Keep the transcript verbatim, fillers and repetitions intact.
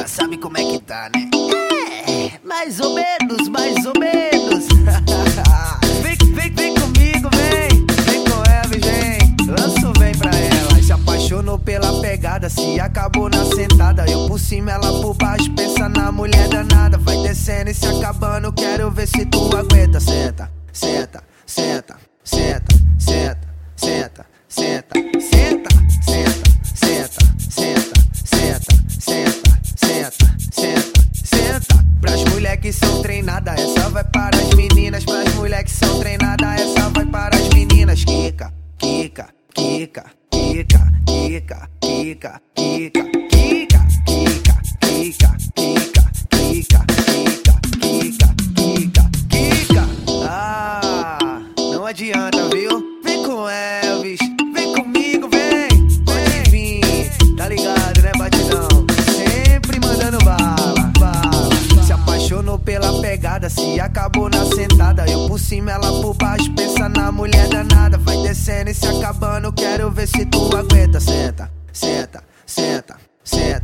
sabe como é que tá, né? É, mais ou menos, mais ou menos. Vem, vem, vem comigo, vem. Vem com ela, vem. Lanço, vem pra ela. Se apaixonou pela pegada, se acabou na sentada. Eu por cima, ela por baixo, pensa na mulher danada. Vai descendo e se acabando, quero ver se tu aguenta. Senta, senta, senta, senta, senta, senta, senta, senta, senta, senta, senta, senta, senta, senta, senta, senta. Pras mulher que são treinadas, essa vai para as meninas. Pras mulher que são treinadas, essa vai para as meninas. Kika, kika, kika, kika, kika, kika, kika, kika, kika, kika, kika, kika, kika, kika, kika, kika. Ah, não adianta, viu? Vem com Elvis, vem comigo, vem, pode vir, tá ligado, né, batidão? Sempre mandando bala, bala. Se apaixonou pela pegada, se acabou na sentada. Eu por cima, ela por baixo, pensa na mulher danada. Vai descendo e se acabando, quero ver se tu aguenta. Senta, senta, senta, senta.